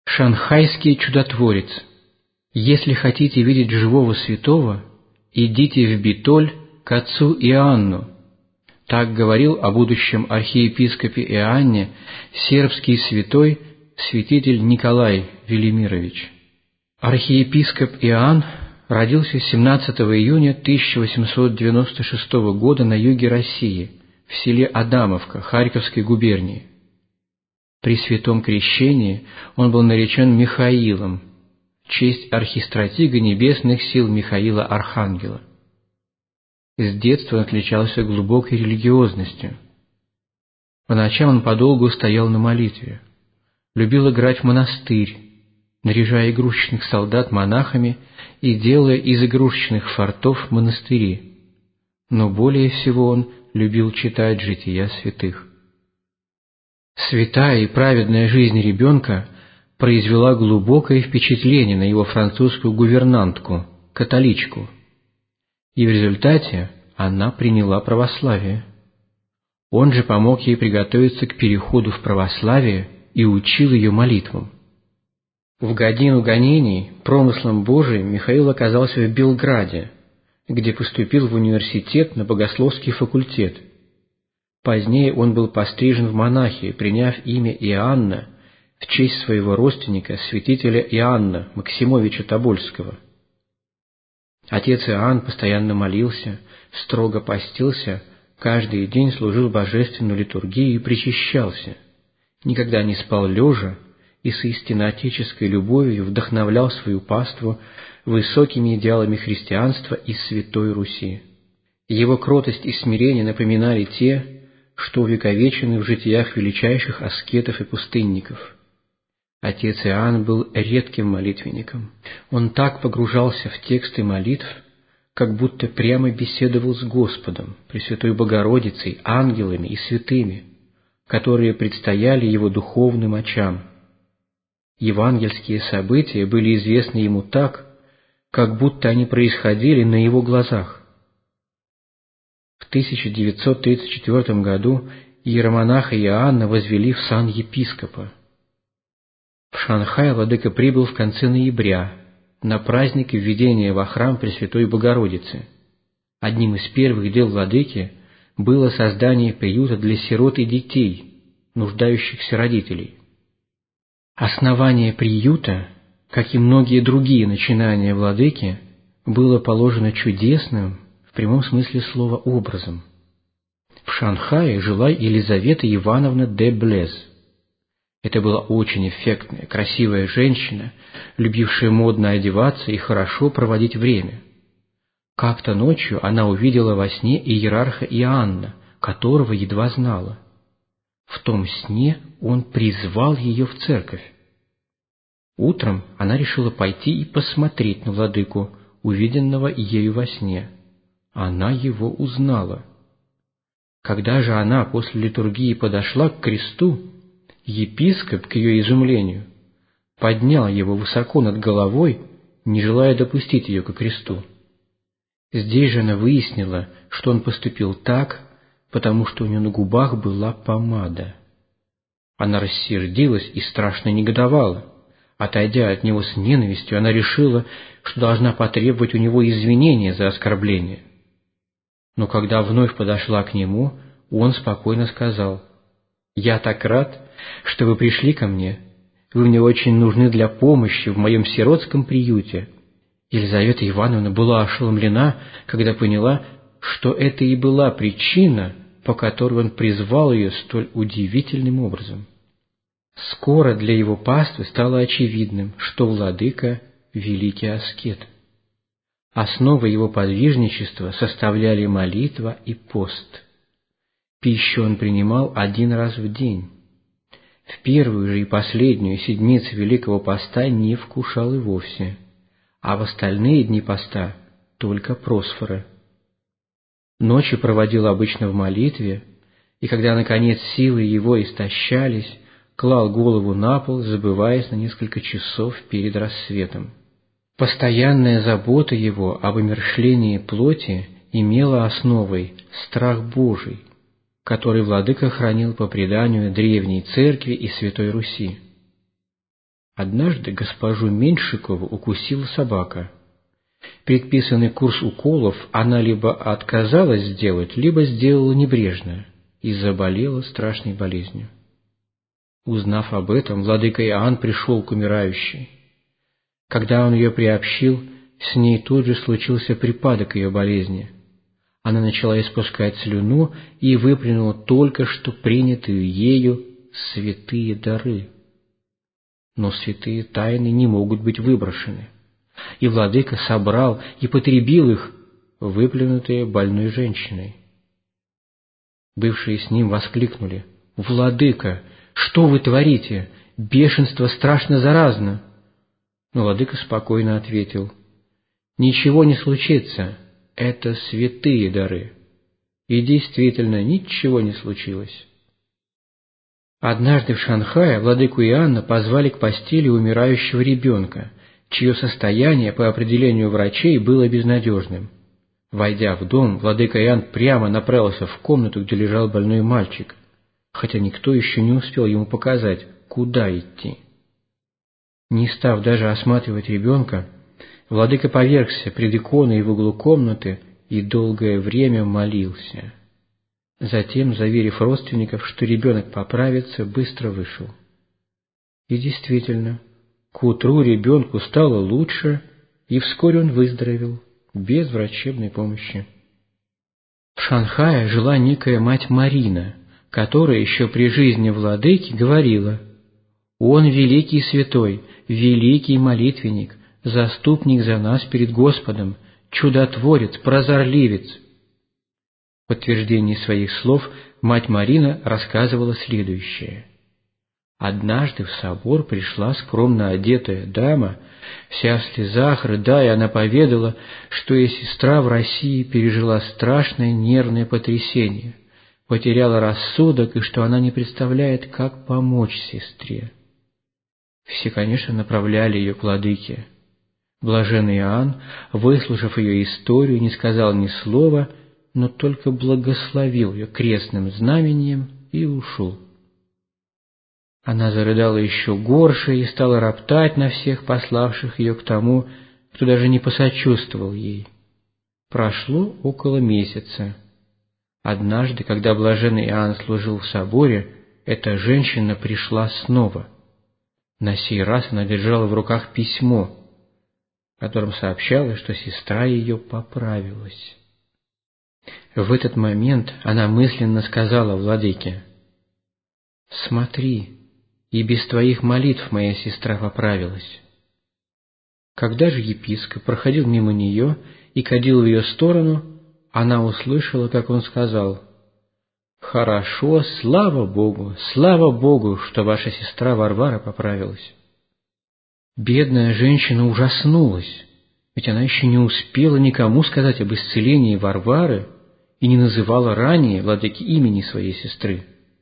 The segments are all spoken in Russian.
Шанхайский чудотворец. Если хотите видеть живого святого, идите в Битоль к отцу Иоанну. Так говорил о будущем архиепископе Иоанне сербский святой святитель Николай Велимирович. Архиепископ Иоанн родился 17 июня 1896 года на юге России, в селе Адамовка Харьковской губернии. При святом крещении он был наречен Михаилом в честь архистратига небесных сил Михаила Архангела. С детства он отличался глубокой религиозностью. По ночам он подолгу стоял на молитве, любил играть в монастырь, наряжая игрушечных солдат монахами и делая из игрушечных фортов монастыри, но более всего он любил читать жития святых. Святая и праведная жизнь ребенка произвела глубокое впечатление на его французскую гувернантку, католичку, и в результате она приняла православие. Он же помог ей приготовиться к переходу в православие и учил ее молитвам. В годину гонений промыслом Божиим Михаил оказался в Белграде, где поступил в университет на богословский факультет. Позднее он был пострижен в монахи, приняв имя Иоанна в честь своего родственника, святителя Иоанна Максимовича Тобольского. Отец Иоанн постоянно молился, строго постился, каждый день служил божественную литургию и причащался, никогда не спал лежа и с истинно отеческой любовью вдохновлял свою паству высокими идеалами христианства и Святой Руси. Его кротость и смирение напоминали те, что увековечены в житиях величайших аскетов и пустынников. Отец Иоанн был редким молитвенником. Он так погружался в тексты молитв, как будто прямо беседовал с Господом, Пресвятой Богородицей, ангелами и святыми, которые предстояли его духовным очам. Евангельские события были известны ему так, как будто они происходили на его глазах. В 1934 году иеромонаха Иоанна возвели в сан епископа. В Шанхай владыка прибыл в конце ноября на праздник введения во храм Пресвятой Богородицы. Одним из первых дел владыки было создание приюта для сирот и детей, нуждающихся родителей. Основание приюта, как и многие другие начинания владыки, было положено чудесным, в прямом смысле слова, образом. В Шанхае жила Елизавета Ивановна де Блез. Это была очень эффектная, красивая женщина, любившая модно одеваться и хорошо проводить время. Как-то ночью она увидела во сне иерарха Иоанна, которого едва знала. В том сне он призвал ее в церковь. Утром она решила пойти и посмотреть на владыку, увиденного ею во сне. Она его узнала. Когда же она после литургии подошла к кресту, епископ, к ее изумлению, поднял его высоко над головой, не желая допустить ее ко кресту. Здесь же она выяснила, что он поступил так, потому что у нее на губах была помада. Она рассердилась и страшно негодовала. Отойдя от него с ненавистью, она решила, что должна потребовать у него извинения за оскорбление. Но когда вновь подошла к нему, он спокойно сказал: «Я так рад, что вы пришли ко мне. Вы мне очень нужны для помощи в моем сиротском приюте». Елизавета Ивановна была ошеломлена, когда поняла, что это и была причина, по которой он призвал ее столь удивительным образом. Скоро для его паствы стало очевидным, что владыка – великий аскет. Основой его подвижничества составляли молитва и пост. Пищу он принимал 1 раз в день. В первую же и последнюю седмицу Великого Поста не вкушал и вовсе, а в остальные дни поста только просфоры. Ночи проводил обычно в молитве, и когда, наконец, силы его истощались, клал голову на пол, забываясь на несколько часов перед рассветом. Постоянная забота его об умерщвлении плоти имела основой страх Божий, который владыка хранил по преданию древней церкви и Святой Руси. Однажды госпожу Меньшикову укусила собака. Предписанный курс уколов она либо отказалась сделать, либо сделала небрежно и заболела страшной болезнью. Узнав об этом, владыка Иоанн пришел к умирающей. Когда он ее приобщил, с ней тут же случился припадок ее болезни. Она начала испускать слюну и выплюнула только что принятые ею святые дары. Но святые тайны не могут быть выброшены, и владыка собрал и потребил их, выплюнутые больной женщиной. Бывшие с ним воскликнули: «Владыка, что вы творите? Бешенство страшно заразно!» Но владыка спокойно ответил: «Ничего не случится, это святые дары». И действительно, ничего не случилось. Однажды в Шанхае владыку Иоанна позвали к постели умирающего ребенка, чье состояние, по определению врачей, было безнадежным. Войдя в дом, владыка Иоанн прямо направился в комнату, где лежал больной мальчик, хотя никто еще не успел ему показать, куда идти. Не став даже осматривать ребенка, владыка повергся пред иконой в углу комнаты и долгое время молился. Затем, заверив родственников, что ребенок поправится, быстро вышел. И действительно, к утру ребенку стало лучше, и вскоре он выздоровел, без врачебной помощи. В Шанхае жила некая мать Марина, которая еще при жизни владыки говорила: «Он великий святой, великий молитвенник, заступник за нас перед Господом, чудотворец, прозорливец». В подтверждении своих слов мать Марина рассказывала следующее. Однажды в собор пришла скромно одетая дама, вся в слезах, рыдая, она поведала, что ее сестра в России пережила страшное нервное потрясение, потеряла рассудок и что она не представляет, как помочь сестре. Все, конечно, направляли ее к владыке. Блаженный Иоанн, выслушав ее историю, не сказал ни слова, но только благословил ее крестным знамением и ушел. Она зарыдала еще горше и стала роптать на всех пославших ее к тому, кто даже не посочувствовал ей. Прошло около месяца. Однажды, когда блаженный Иоанн служил в соборе, эта женщина пришла снова. На сей раз она держала в руках письмо, в котором сообщалось, что сестра ее поправилась. В этот момент она мысленно сказала владыке: «Смотри, и без твоих молитв моя сестра поправилась». Когда же епископ проходил мимо нее и кадил в ее сторону, она услышала, как он сказал: «Хорошо, слава Богу, что ваша сестра Варвара поправилась». Бедная женщина ужаснулась, ведь она еще не успела никому сказать об исцелении Варвары и не называла ранее владыки имени своей сестры.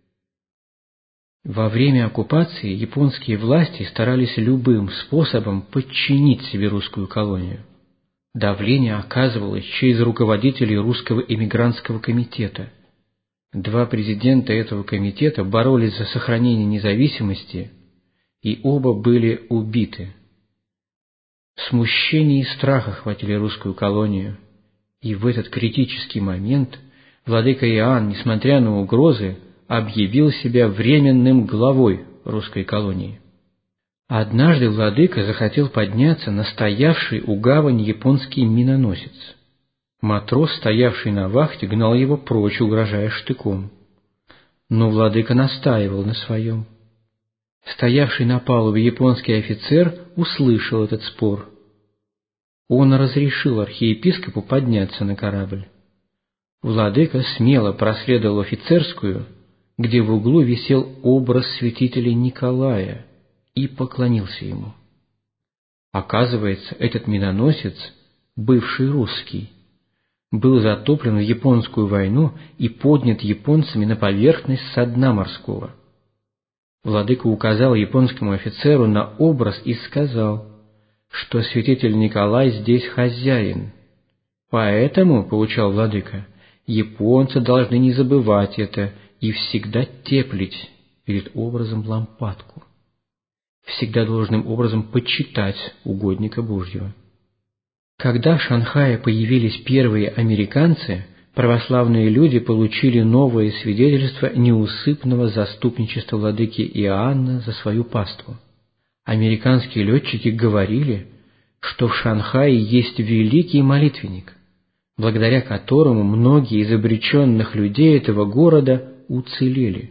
Во время оккупации японские власти старались любым способом подчинить себе русскую колонию. Давление оказывалось через руководителей русского эмигрантского комитета. Два президента этого комитета боролись за сохранение независимости, и оба были убиты. Смущение и страх охватили русскую колонию, и в этот критический момент владыка Иоанн, несмотря на угрозы, объявил себя временным главой русской колонии. Однажды владыка захотел подняться на стоявший у гавани японский миноносец. Матрос, стоявший на вахте, гнал его прочь, угрожая штыком. Но владыка настаивал на своем. Стоявший на палубе японский офицер услышал этот спор. Он разрешил архиепископу подняться на корабль. Владыка смело проследовал в офицерскую, где в углу висел образ святителя Николая, и поклонился ему. Оказывается, этот миноносец, бывший русский, был затоплен в японскую войну и поднят японцами на поверхность со дна морского. Владыка указал японскому офицеру на образ и сказал, что святитель Николай здесь хозяин. Поэтому, поучал владыка, японцы должны не забывать это и всегда теплить перед образом лампадку. всегда должным образом почитать угодника Божьего. Когда в Шанхае появились первые американцы, православные люди получили новое свидетельство неусыпного заступничества владыки Иоанна за свою паству. Американские летчики говорили, что в Шанхае есть великий молитвенник, благодаря которому многие из обреченных людей этого города уцелели.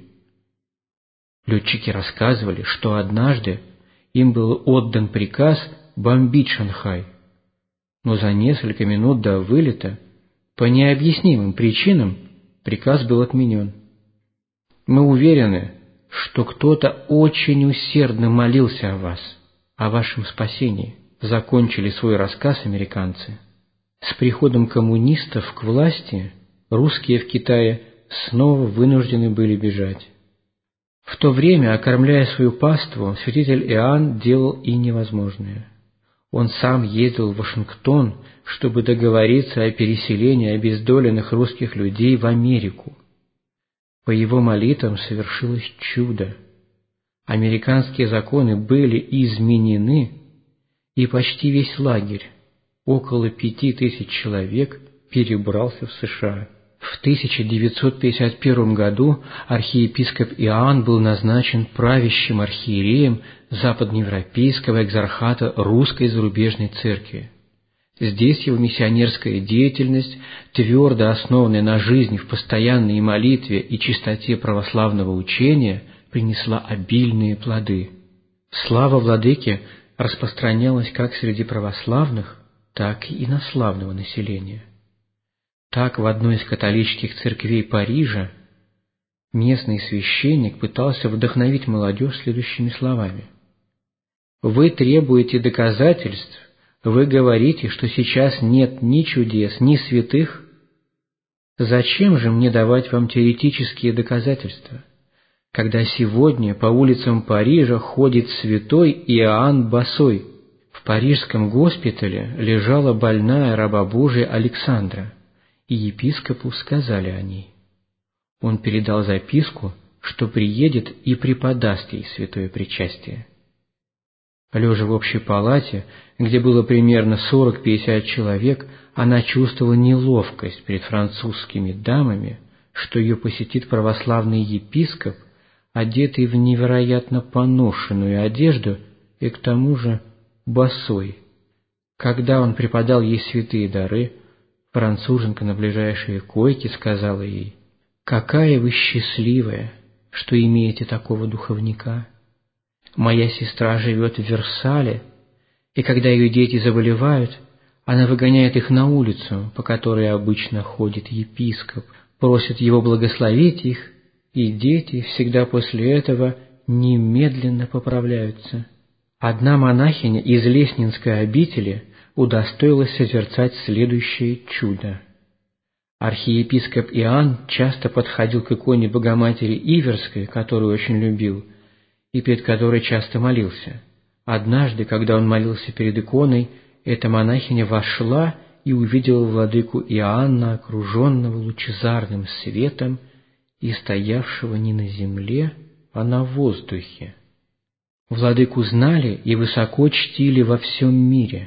Летчики рассказывали, что однажды им был отдан приказ бомбить Шанхай, но за несколько минут до вылета по необъяснимым причинам приказ был отменен. Мы уверены, что кто-то очень усердно молился о вас, о вашем спасении, закончили свой рассказ американцы. С приходом коммунистов к власти русские в Китае снова вынуждены были бежать. В то время, окормляя свою паству, святитель Иоанн делал и невозможное. Он сам ездил в Вашингтон, чтобы договориться о переселении обездоленных русских людей в Америку. По его молитвам совершилось чудо. Американские законы были изменены, и почти весь лагерь, около 5000 человек, перебрался в США. В 1951 году архиепископ Иоанн был назначен правящим архиереем западноевропейского экзархата Русской зарубежной церкви. Здесь его миссионерская деятельность, твердо основанная на жизни в постоянной молитве и чистоте православного учения, принесла обильные плоды. Слава владыки распространялась как среди православных, так и инославного населения. Так, в одной из католических церквей Парижа местный священник пытался вдохновить молодежь следующими словами: «Вы требуете доказательств, вы говорите, что сейчас нет ни чудес, ни святых. Зачем же мне давать вам теоретические доказательства, когда сегодня по улицам Парижа ходит святой Иоанн босой? В парижском госпитале лежала больная раба Божия Александра, и епископу сказали о ней. Он передал записку, что приедет и преподаст ей святое причастие. Лежа в общей палате, где было примерно 40-50 человек, она чувствовала неловкость перед французскими дамами, что ее посетит православный епископ, одетый в невероятно поношенную одежду и к тому же босой. Когда он преподал ей святые дары, француженка на ближайшей койке сказала ей: «Какая вы счастливая, что имеете такого духовника! Моя сестра живет в Версале, и когда ее дети заболевают, она выгоняет их на улицу, по которой обычно ходит епископ, просит его благословить их, и дети всегда после этого немедленно поправляются». Одна монахиня из Леснинской обители удостоилась созерцать следующее чудо. Архиепископ Иоанн часто подходил к иконе Богоматери Иверской, которую очень любил, и перед которой часто молился. Однажды, когда он молился перед иконой, эта монахиня вошла и увидела владыку Иоанна, окруженного лучезарным светом и стоявшего не на земле, а на воздухе. Владыку знали и высоко чтили во всем мире.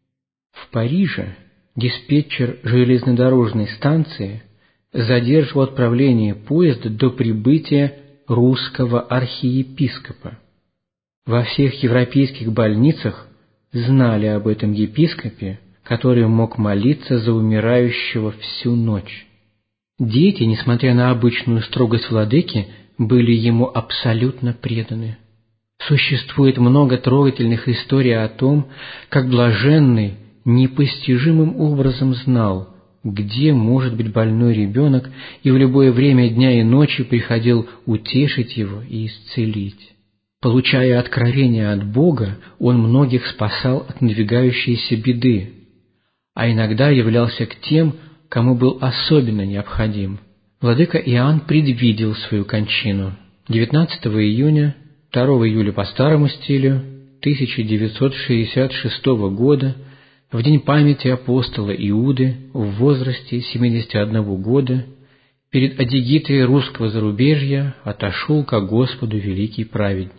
В Париже диспетчер железнодорожной станции задерживал отправление поезда до прибытия русского архиепископа. Во всех европейских больницах знали об этом епископе, который мог молиться за умирающего всю ночь. Дети, несмотря на обычную строгость владыки, были ему абсолютно преданы. Существует много трогательных историй о том, как блаженный непостижимым образом знал, где может быть больной ребенок, и в любое время дня и ночи приходил утешить его и исцелить. Получая откровения от Бога, он многих спасал от надвигающейся беды, а иногда являлся к тем, кому был особенно необходим. Владыка Иоанн предвидел свою кончину. 19 июня, 2 июля по старому стилю 1966 года, в день памяти апостола Иуды, в возрасте 71 года, перед адигитой русского зарубежья отошел ко Господу великий праведник.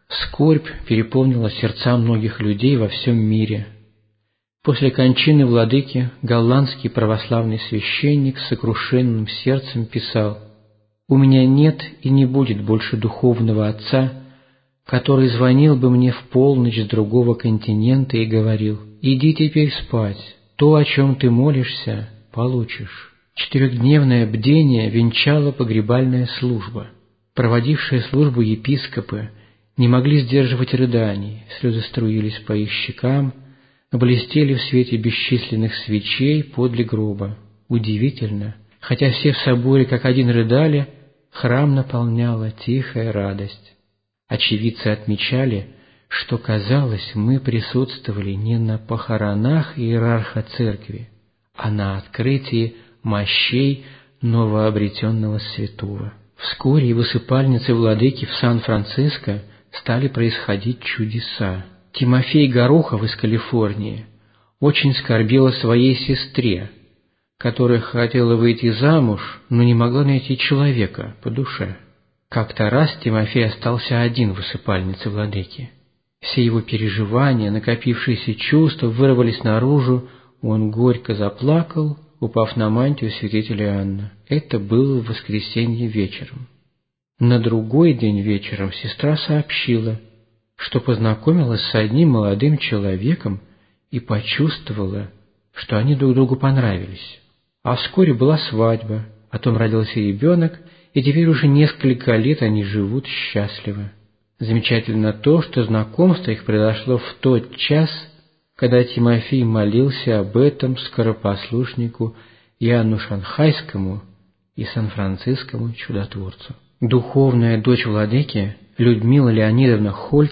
Скорбь переполнила сердца многих людей во всем мире. После кончины владыки голландский православный священник с сокрушенным сердцем писал: «У меня нет и не будет больше духовного отца, который звонил бы мне в полночь с другого континента и говорил: иди теперь спать, то, о чем ты молишься, получишь». 4-дневное бдение венчала погребальная служба. Проводившие службу епископы не могли сдерживать рыданий, слезы струились по их щекам, блестели в свете бесчисленных свечей подле гроба. Удивительно, хотя все в соборе как один рыдали, храм наполняла тихая радость. Очевидцы отмечали, что, казалось, мы присутствовали не на похоронах иерарха церкви, а на открытии мощей новообретенного святого. Вскоре и в усыпальнице владыки в Сан-Франциско стали происходить чудеса. Тимофей Горохов из Калифорнии очень скорбел о своей сестре, которая хотела выйти замуж, но не могла найти человека по душе. Как-то раз Тимофей остался один в усыпальнице владыки. Все его переживания, накопившиеся чувства вырвались наружу, он горько заплакал, упав на мантию святителя Иоанна. Это было в воскресенье вечером. На другой день вечером сестра сообщила, что познакомилась с одним молодым человеком и почувствовала, что они друг другу понравились. А вскоре была свадьба, потом родился ребенок, и теперь уже несколько лет они живут счастливо. Замечательно то, что знакомство их произошло в тот час, когда Тимофей молился об этом скоропослушнику Иоанну Шанхайскому и Сан-Францискому чудотворцу. Духовная дочь владыки Людмила Леонидовна Хольц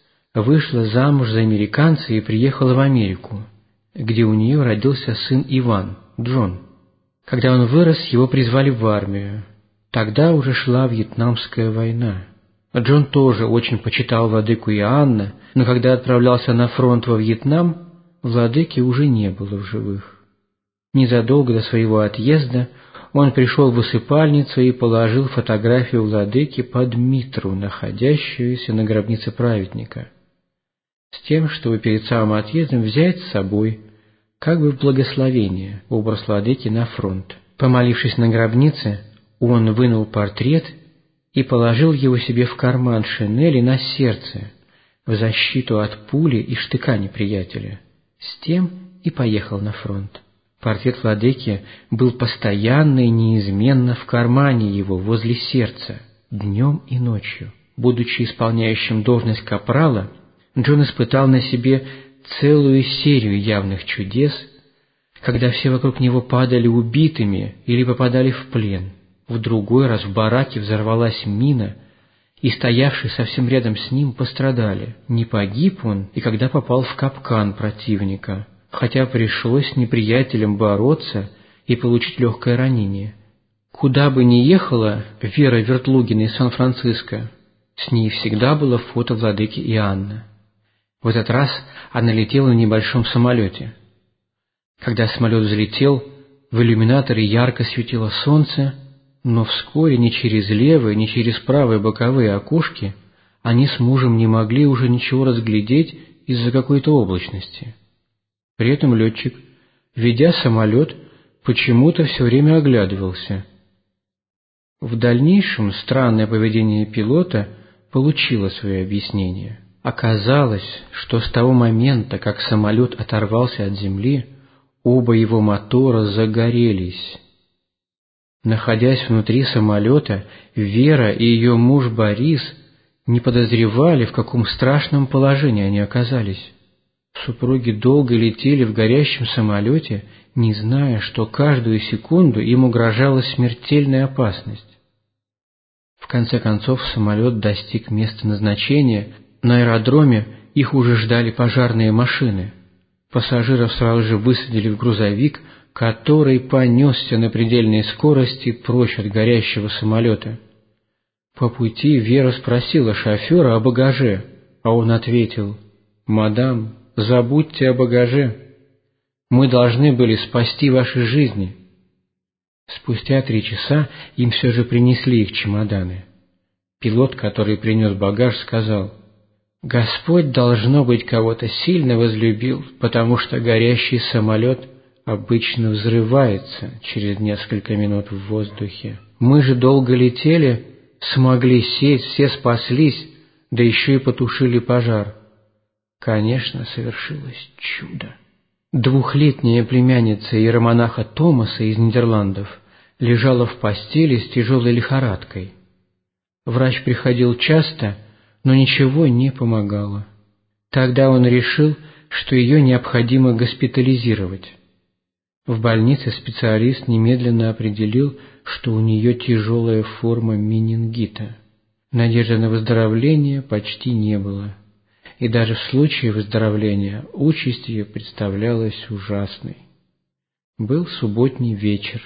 вышла замуж за американца и приехала в Америку, где у нее родился сын Иван, Джон. Когда он вырос, его призвали в армию. Тогда уже шла Вьетнамская война. Джон тоже очень почитал владыку Иоанна, но когда отправлялся на фронт во Вьетнам, владыки уже не было в живых. Незадолго до своего отъезда он пришел в усыпальницу и положил фотографию владыки под митру, находящуюся на гробнице праведника, с тем, чтобы перед самым отъездом взять с собой, как бы в благословение, образ владыки на фронт. Помолившись на гробнице, он вынул портрет и положил его себе в карман шинели на сердце, в защиту от пули и штыка неприятеля. С тем и поехал на фронт. Портрет владыки был постоянно и неизменно в кармане его, возле сердца, днем и ночью. Будучи исполняющим должность капрала, Джон испытал на себе целую серию явных чудес, когда все вокруг него падали убитыми или попадали в плен. В другой раз в бараке взорвалась мина, и стоявшие совсем рядом с ним пострадали. Не погиб он, и когда попал в капкан противника, хотя пришлось с неприятелем бороться и получить легкое ранение. Куда бы ни ехала Вера Вертлугина из Сан-Франциско, с ней всегда было фото владыки Иоанна. В этот раз она летела на небольшом самолете. Когда самолет взлетел, в иллюминаторе ярко светило солнце, но вскоре ни через левые, ни через правые боковые окошки они с мужем не могли уже ничего разглядеть из-за какой-то облачности. При этом летчик, ведя самолет, почему-то все время оглядывался. В дальнейшем странное поведение пилота получило свое объяснение. Оказалось, что с того момента, как самолет оторвался от земли, оба его мотора загорелись. Находясь внутри самолета, Вера и ее муж Борис не подозревали, в каком страшном положении они оказались. Супруги долго летели в горящем самолете, не зная, что каждую секунду им угрожала смертельная опасность. В конце концов самолет достиг места назначения. На аэродроме их уже ждали пожарные машины. Пассажиров сразу же высадили в грузовик, который понесся на предельной скорости прочь от горящего самолета. По пути Вера спросила шофера о багаже, а он ответил: «Мадам, забудьте о багаже. Мы должны были спасти ваши жизни». Спустя 3 часа им все же принесли их чемоданы. Пилот, который принес багаж, сказал: Господь, должно быть, кого-то сильно возлюбил, потому что горящий самолет обычно взрывается через несколько минут в воздухе. Мы же долго летели, смогли сесть, все спаслись, да еще и потушили пожар. Конечно, совершилось чудо. 2-летняя племянница иеромонаха Томаса из Нидерландов лежала в постели с тяжелой лихорадкой. Врач приходил часто, но ничего не помогало. Тогда он решил, что ее необходимо госпитализировать. В больнице специалист немедленно определил, что у нее тяжелая форма менингита. Надежды на выздоровление почти не было. И даже в случае выздоровления участь ее представлялась ужасной. Был субботний вечер.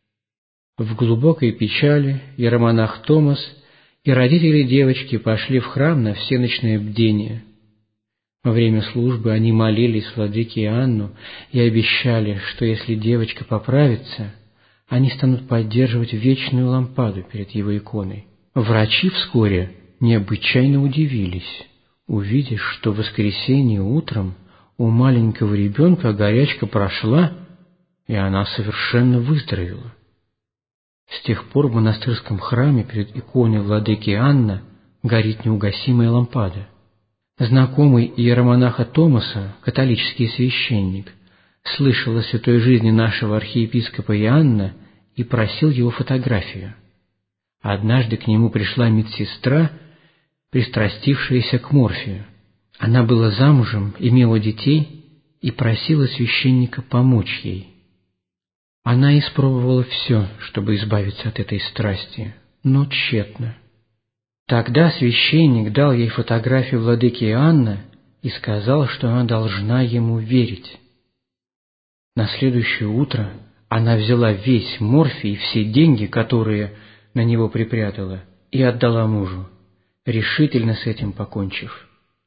В глубокой печали иеромонах Томас и родители девочки пошли в храм на всеночное бдение. Во время службы они молились владыке Иоанну и обещали, что если девочка поправится, они станут поддерживать вечную лампаду перед его иконой. Врачи вскоре необычайно удивились, увидев, что в воскресенье утром у маленького ребенка горячка прошла, и она совершенно выздоровела. С тех пор в монастырском храме перед иконой владыки Иоанна горит неугасимая лампада. Знакомый иеромонаха Томаса, католический священник, слышал о святой жизни нашего архиепископа Иоанна и просил его фотографию. Однажды к нему пришла медсестра, пристрастившаяся к морфию. Она была замужем, имела детей и просила священника помочь ей. Она испробовала все, чтобы избавиться от этой страсти, но тщетно. Тогда священник дал ей фотографию владыки Иоанна и сказал, что она должна ему верить. На следующее утро она взяла весь морфий и все деньги, которые на него припрятала, и отдала мужу, решительно с этим покончив.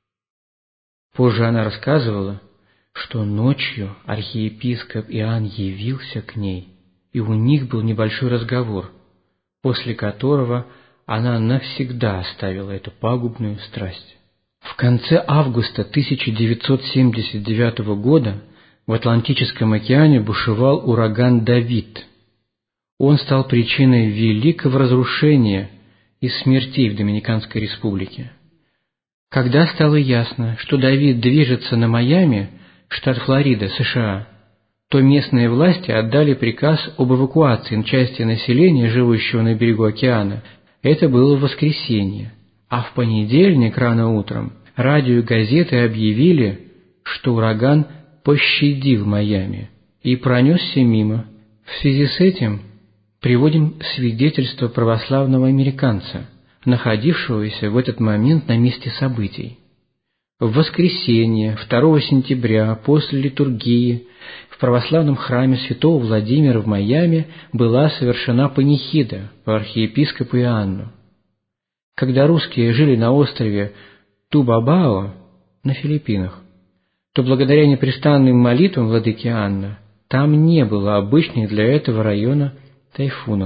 Позже она рассказывала, что ночью архиепископ Иоанн явился к ней, и у них был небольшой разговор, после которого она навсегда оставила эту пагубную страсть. В конце августа 1979 года в Атлантическом океане бушевал ураган Давид. Он стал причиной великого разрушения и смертей в Доминиканской республике. Когда стало ясно, что Давид движется на Майами, штат Флорида, США, то местные власти отдали приказ об эвакуации части населения, живущего на берегу океана. Это было в воскресенье, а в понедельник рано утром радио и газеты объявили, что ураган пощадил Майами и пронесся мимо. В связи с этим приводим свидетельство православного американца, находившегося в этот момент на месте событий. В воскресенье, 2 сентября, после литургии, в православном храме святого Владимира в Майами была совершена панихида по архиепископу Иоанну. Когда русские жили на острове Тубабао на Филиппинах, то благодаря непрестанным молитвам владыки Иоанна там не было обычных для этого района тайфунов.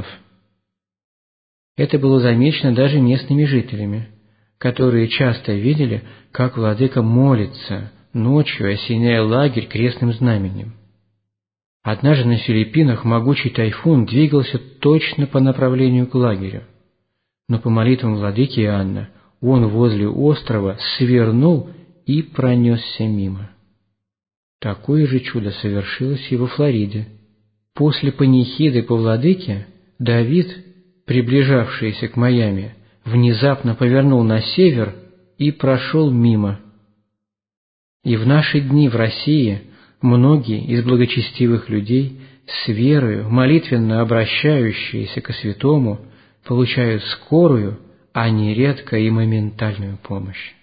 Это было замечено даже местными жителями, которые часто видели, как владыка молится ночью, осеняя лагерь крестным знаменем. Однажды на Филиппинах могучий тайфун двигался точно по направлению к лагерю, но по молитвам владыки Иоанна он возле острова свернул и пронесся мимо. Такое же чудо совершилось и во Флориде. После панихиды по владыке Давид, приближавшийся к Майами, внезапно повернул на север и прошел мимо. И в наши дни в России многие из благочестивых людей с верою, молитвенно обращающиеся ко святому, получают скорую, а нередко и моментальную помощь.